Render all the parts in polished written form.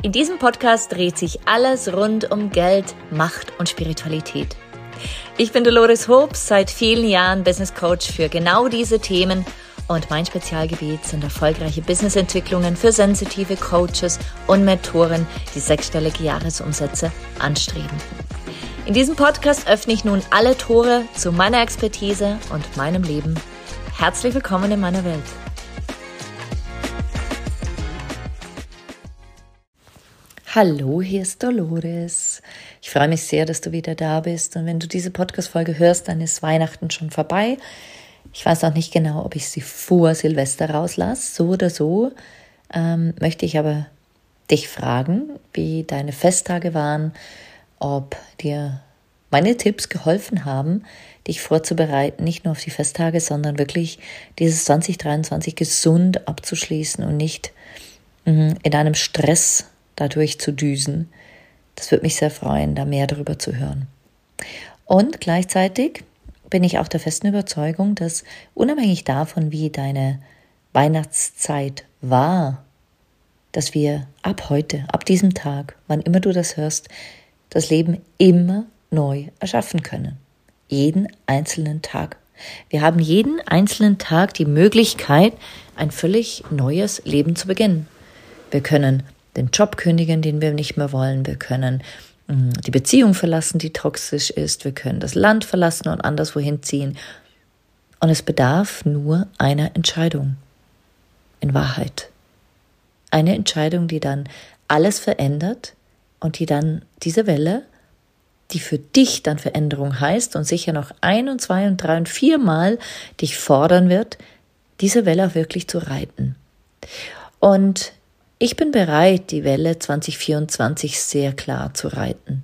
In diesem Podcast dreht sich alles rund um Geld, Macht und Spiritualität. Ich bin Dolores Hobbs, seit vielen Jahren Business Coach für genau diese Themen und mein Spezialgebiet sind erfolgreiche Businessentwicklungen für sensitive Coaches und Mentoren, die sechsstellige Jahresumsätze anstreben. In diesem Podcast öffne ich nun alle Tore zu meiner Expertise und meinem Leben. Herzlich willkommen in meiner Welt. Hallo, hier ist Dolores. Ich freue mich sehr, dass du wieder da bist. Und wenn du diese Podcast-Folge hörst, dann ist Weihnachten schon vorbei. Ich weiß auch nicht genau, ob ich sie vor Silvester rauslasse. So oder so möchte ich aber dich fragen, wie deine Festtage waren, ob dir meine Tipps geholfen haben, dich vorzubereiten, nicht nur auf die Festtage, sondern wirklich dieses 2023 gesund abzuschließen und nicht in einem Stress dadurch zu düsen. Das würde mich sehr freuen, da mehr darüber zu hören. Und gleichzeitig bin ich auch der festen Überzeugung, dass unabhängig davon, wie deine Weihnachtszeit war, dass wir ab heute, ab diesem Tag, wann immer du das hörst, das Leben immer neu erschaffen können. Jeden einzelnen Tag. Wir haben jeden einzelnen Tag die Möglichkeit, ein völlig neues Leben zu beginnen. Wir können den Job kündigen, den wir nicht mehr wollen. Wir können die Beziehung verlassen, die toxisch ist. Wir können das Land verlassen und anderswohin ziehen. Und es bedarf nur einer Entscheidung. In Wahrheit. Eine Entscheidung, die dann alles verändert und die dann diese Welle, die für dich dann Veränderung heißt und sicher noch 1 und 2 und 3 und 4 Mal dich fordern wird, diese Welle auch wirklich zu reiten. Und ich bin bereit, die Welle 2024 sehr klar zu reiten.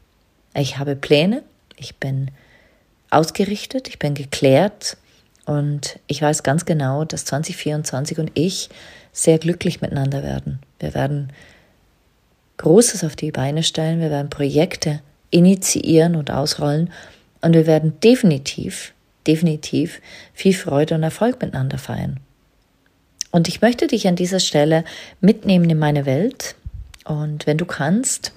Ich habe Pläne, ich bin ausgerichtet, ich bin geklärt und ich weiß ganz genau, dass 2024 und ich sehr glücklich miteinander werden. Wir werden Großes auf die Beine stellen, wir werden Projekte initiieren und ausrollen und wir werden definitiv viel Freude und Erfolg miteinander feiern. Und ich möchte dich an dieser Stelle mitnehmen in meine Welt. Und wenn du kannst,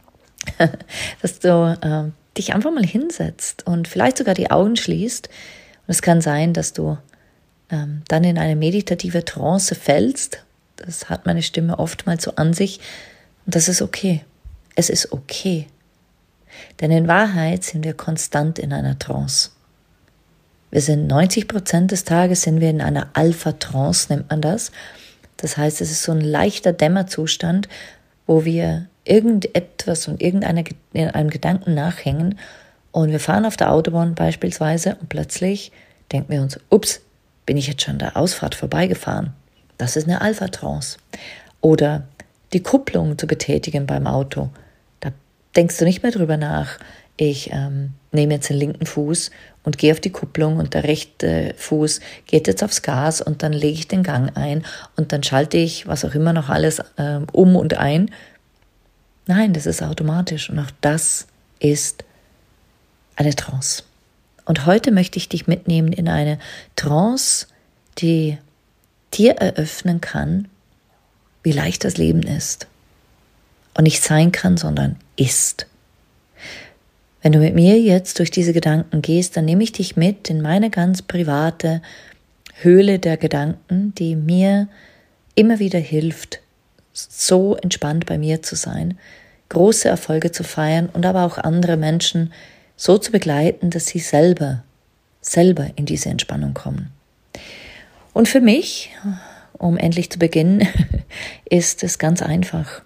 dass du dich einfach mal hinsetzt und vielleicht sogar die Augen schließt. Und es kann sein, dass du dann in eine meditative Trance fällst. Das hat meine Stimme oftmals so an sich. Und das ist okay. Es ist okay. Denn in Wahrheit sind wir konstant in einer Trance. Wir sind 90% des Tages sind wir in einer Alpha-Trance, nennt man das. Das heißt, es ist so ein leichter Dämmerzustand, wo wir irgendetwas und einem Gedanken nachhängen und wir fahren auf der Autobahn beispielsweise und plötzlich denken wir uns, ups, bin ich jetzt schon an der Ausfahrt vorbeigefahren? Das ist eine Alpha-Trance. Oder die Kupplung zu betätigen beim Auto. Da denkst du nicht mehr drüber nach, ich nehme jetzt den linken Fuß und gehe auf die Kupplung und der rechte Fuß geht jetzt aufs Gas und dann lege ich den Gang ein und dann schalte ich, was auch immer noch alles, um und ein. Nein, das ist automatisch und auch das ist eine Trance. Und heute möchte ich dich mitnehmen in eine Trance, die dir eröffnen kann, wie leicht das Leben ist. Und nicht sein kann, sondern ist. Wenn du mit mir jetzt durch diese Gedanken gehst, dann nehme ich dich mit in meine ganz private Höhle der Gedanken, die mir immer wieder hilft, so entspannt bei mir zu sein, große Erfolge zu feiern und aber auch andere Menschen so zu begleiten, dass sie selber in diese Entspannung kommen. Und für mich, um endlich zu beginnen, ist es ganz einfach.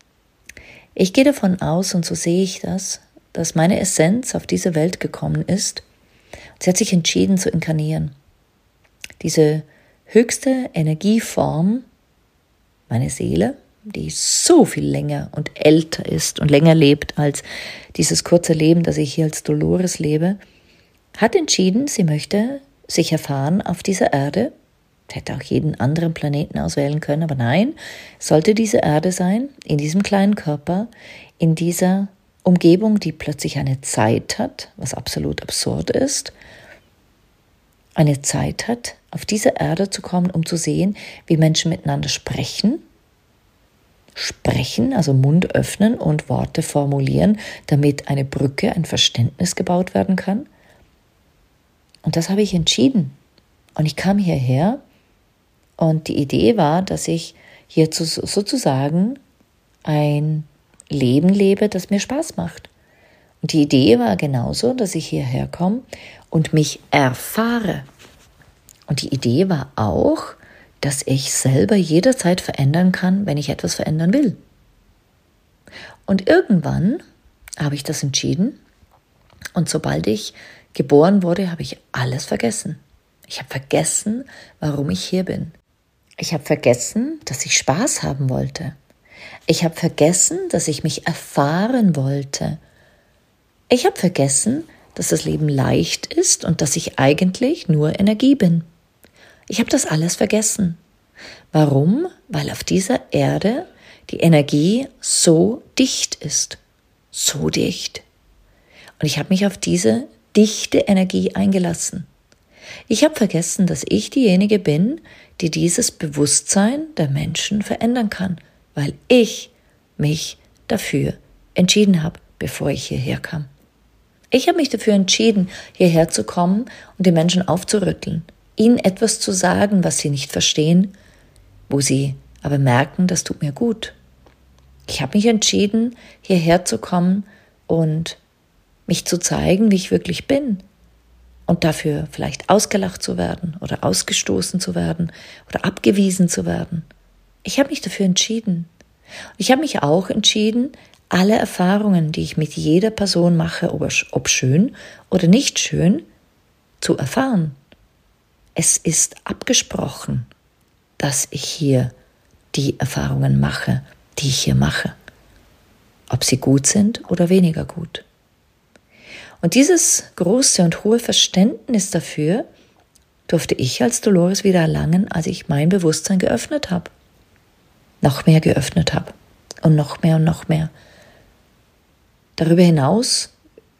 Ich gehe davon aus, und so sehe ich das, dass meine Essenz auf diese Welt gekommen ist. Sie hat sich entschieden zu inkarnieren. Diese höchste Energieform, meine Seele, die so viel länger und älter ist und länger lebt als dieses kurze Leben, das ich hier als Dolores lebe, hat entschieden, sie möchte sich erfahren auf dieser Erde. Hätte auch jeden anderen Planeten auswählen können, aber nein, sollte diese Erde sein, in diesem kleinen Körper, in dieser Umgebung, die plötzlich eine Zeit hat, was absolut absurd ist, eine Zeit hat, auf diese Erde zu kommen, um zu sehen, wie Menschen miteinander sprechen, sprechen, also Mund öffnen und Worte formulieren, damit eine Brücke, ein Verständnis gebaut werden kann. Und das habe ich entschieden. Und ich kam hierher und die Idee war, dass ich hier sozusagen ein Leben lebe, das mir Spaß macht. Und die Idee war genauso, dass ich hierher komme und mich erfahre. Und die Idee war auch, dass ich selber jederzeit verändern kann, wenn ich etwas verändern will. Und irgendwann habe ich das entschieden und sobald ich geboren wurde, habe ich alles vergessen. Ich habe vergessen, warum ich hier bin. Ich habe vergessen, dass ich Spaß haben wollte. Ich habe vergessen, dass ich mich erfahren wollte. Ich habe vergessen, dass das Leben leicht ist und dass ich eigentlich nur Energie bin. Ich habe das alles vergessen. Warum? Weil auf dieser Erde die Energie so dicht ist. So dicht. Und ich habe mich auf diese dichte Energie eingelassen. Ich habe vergessen, dass ich diejenige bin, die dieses Bewusstsein der Menschen verändern kann, weil ich mich dafür entschieden habe, bevor ich hierher kam. Ich habe mich dafür entschieden, hierher zu kommen und die Menschen aufzurütteln, ihnen etwas zu sagen, was sie nicht verstehen, wo sie aber merken, das tut mir gut. Ich habe mich entschieden, hierher zu kommen und mich zu zeigen, wie ich wirklich bin. Und dafür vielleicht ausgelacht zu werden oder ausgestoßen zu werden oder abgewiesen zu werden. Ich habe mich dafür entschieden. Ich habe mich auch entschieden, alle Erfahrungen, die ich mit jeder Person mache, ob schön oder nicht schön, zu erfahren. Es ist abgesprochen, dass ich hier die Erfahrungen mache, die ich hier mache. Ob sie gut sind oder weniger gut. Und dieses große und hohe Verständnis dafür durfte ich als Dolores wieder erlangen, als ich mein Bewusstsein geöffnet habe. Noch mehr geöffnet habe. Und noch mehr und noch mehr. Darüber hinaus,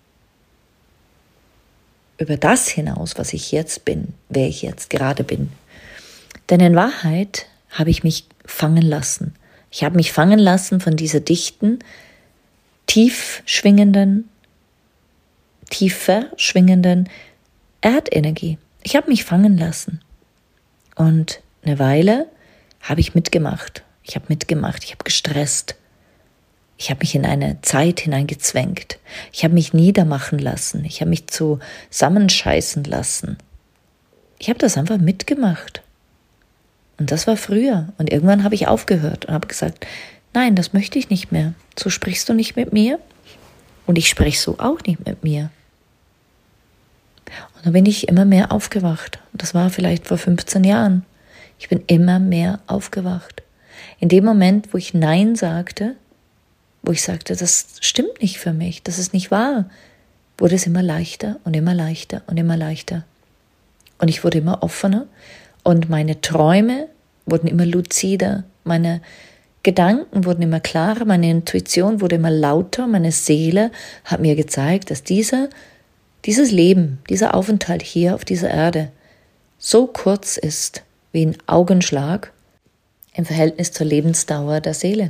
über das hinaus, was ich jetzt bin, wer ich jetzt gerade bin. Denn in Wahrheit habe ich mich fangen lassen. Ich habe mich fangen lassen von dieser dichten, tiefer schwingenden Erdenergie. Ich habe mich fangen lassen. Und eine Weile habe ich mitgemacht. Ich habe gestresst. Ich habe mich in eine Zeit hineingezwängt. Ich habe mich niedermachen lassen. Ich habe mich zusammenscheißen lassen. Ich habe das einfach mitgemacht. Und das war früher. Und irgendwann habe ich aufgehört und habe gesagt, nein, das möchte ich nicht mehr. So sprichst du nicht mit mir. Und ich spreche so auch nicht mit mir. Und dann bin ich immer mehr aufgewacht. Und das war vielleicht vor 15 Jahren. Ich bin immer mehr aufgewacht. In dem Moment, wo ich Nein sagte, wo ich sagte, das stimmt nicht für mich, das ist nicht wahr, wurde es immer leichter und immer leichter und immer leichter. Und ich wurde immer offener und meine Träume wurden immer luzider, meine Gedanken wurden immer klarer, meine Intuition wurde immer lauter, meine Seele hat mir gezeigt, dass dieses Leben, dieser Aufenthalt hier auf dieser Erde so kurz ist wie ein Augenschlag im Verhältnis zur Lebensdauer der Seele.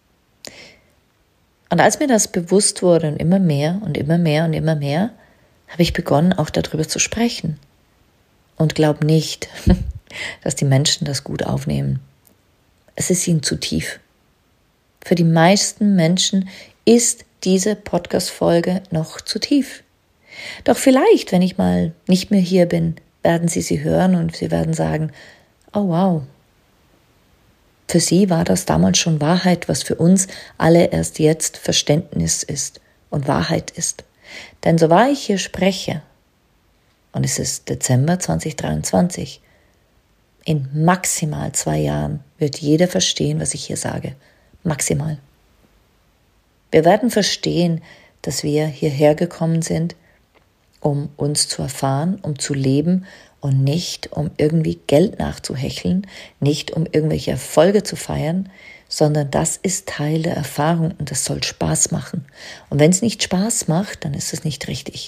Und als mir das bewusst wurde und immer mehr und immer mehr und immer mehr, habe ich begonnen, auch darüber zu sprechen. Und glaub nicht, dass die Menschen das gut aufnehmen. Es ist ihnen zu tief. Für die meisten Menschen ist diese Podcast-Folge noch zu tief. Doch vielleicht, wenn ich mal nicht mehr hier bin, werden sie hören und sie werden sagen, oh wow, für sie war das damals schon Wahrheit, was für uns alle erst jetzt Verständnis ist und Wahrheit ist. Denn so wahr ich hier spreche, und es ist Dezember 2023, in maximal 2 Jahren wird jeder verstehen, was ich hier sage. Maximal. Wir werden verstehen, dass wir hierher gekommen sind, um uns zu erfahren, um zu leben und nicht um irgendwie Geld nachzuhecheln, nicht um irgendwelche Erfolge zu feiern, sondern das ist Teil der Erfahrung und das soll Spaß machen. Und wenn es nicht Spaß macht, dann ist es nicht richtig.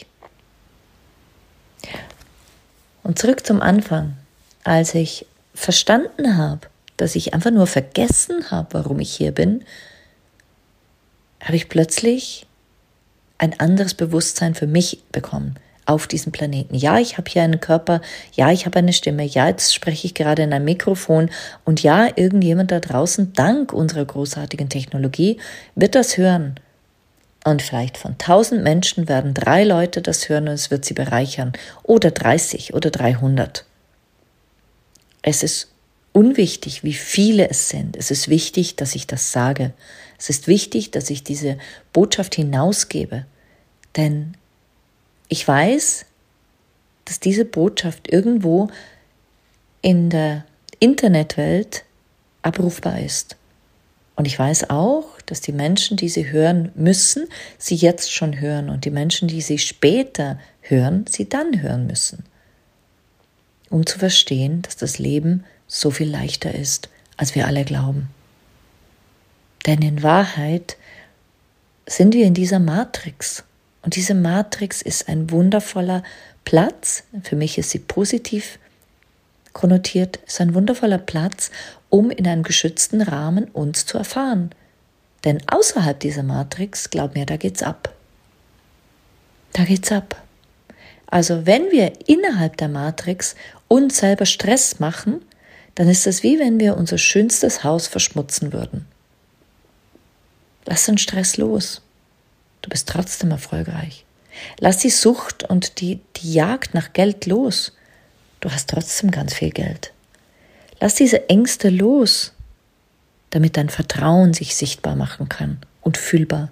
Und zurück zum Anfang, als ich verstanden habe, dass ich einfach nur vergessen habe, warum ich hier bin, habe ich plötzlich ein anderes Bewusstsein für mich bekommen auf diesem Planeten. Ja, ich habe hier einen Körper, ja, ich habe eine Stimme, ja, jetzt spreche ich gerade in ein Mikrofon und ja, irgendjemand da draußen, dank unserer großartigen Technologie, wird das hören. Und vielleicht von 1000 Menschen werden 3 Leute das hören und es wird sie bereichern. Oder 30 oder 300. Es ist unwichtig, wie viele es sind. Es ist wichtig, dass ich das sage. Es ist wichtig, dass ich diese Botschaft hinausgebe. Denn ich weiß, dass diese Botschaft irgendwo in der Internetwelt abrufbar ist. Und ich weiß auch, dass die Menschen, die sie hören müssen, sie jetzt schon hören. Und die Menschen, die sie später hören, sie dann hören müssen. Um zu verstehen, dass das Leben so viel leichter ist, als wir alle glauben. Denn in Wahrheit sind wir in dieser Matrix. Und diese Matrix ist ein wundervoller Platz. Für mich ist sie positiv konnotiert, ist ein wundervoller Platz, um in einem geschützten Rahmen uns zu erfahren. Denn außerhalb dieser Matrix, glaub mir, da geht's ab. Da geht's ab. Also wenn wir innerhalb der Matrix uns selber Stress machen, dann ist es wie wenn wir unser schönstes Haus verschmutzen würden. Lass den Stress los. Du bist trotzdem erfolgreich. Lass die Sucht und die Jagd nach Geld los. Du hast trotzdem ganz viel Geld. Lass diese Ängste los, damit dein Vertrauen sich sichtbar machen kann und fühlbar.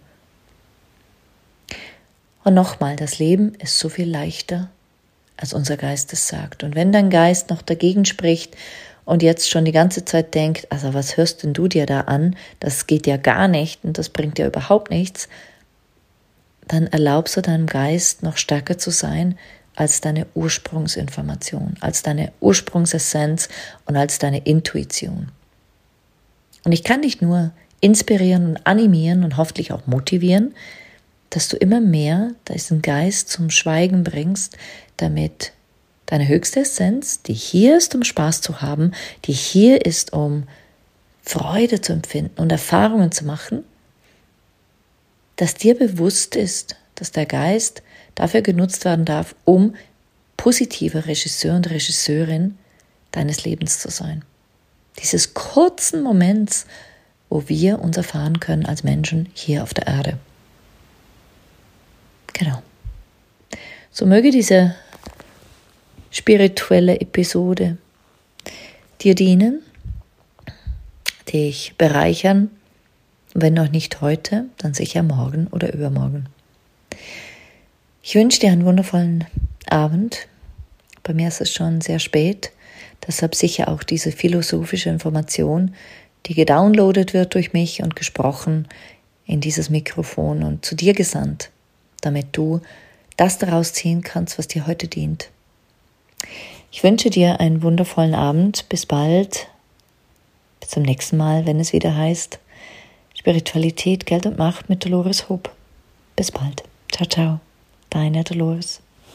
Und nochmal, das Leben ist so viel leichter, als unser Geist es sagt. Und wenn dein Geist noch dagegen spricht und jetzt schon die ganze Zeit denkt, also was hörst denn du dir da an? Das geht ja gar nicht und das bringt dir überhaupt nichts. Dann erlaubst du deinem Geist noch stärker zu sein als deine Ursprungsinformation, als deine Ursprungsessenz und als deine Intuition. Und ich kann dich nur inspirieren und animieren und hoffentlich auch motivieren, dass du immer mehr diesen Geist zum Schweigen bringst, damit deine höchste Essenz, die hier ist, um Spaß zu haben, die hier ist, um Freude zu empfinden und Erfahrungen zu machen, dass dir bewusst ist, dass der Geist dafür genutzt werden darf, um positiver Regisseur und Regisseurin deines Lebens zu sein. Dieses kurzen Moments, wo wir uns erfahren können als Menschen hier auf der Erde. Genau. So möge diese spirituelle Episode dir dienen, dich bereichern, wenn noch nicht heute, dann sicher morgen oder übermorgen. Ich wünsche dir einen wundervollen Abend. Bei mir ist es schon sehr spät, deshalb sicher auch diese philosophische Information, die gedownloadet wird durch mich und gesprochen in dieses Mikrofon und zu dir gesandt, damit du das daraus ziehen kannst, was dir heute dient. Ich wünsche dir einen wundervollen Abend. Bis bald. Bis zum nächsten Mal, wenn es wieder heißt Spiritualität, Geld und Macht mit Dolores Hope. Bis bald. Ciao, ciao. Deine Dolores.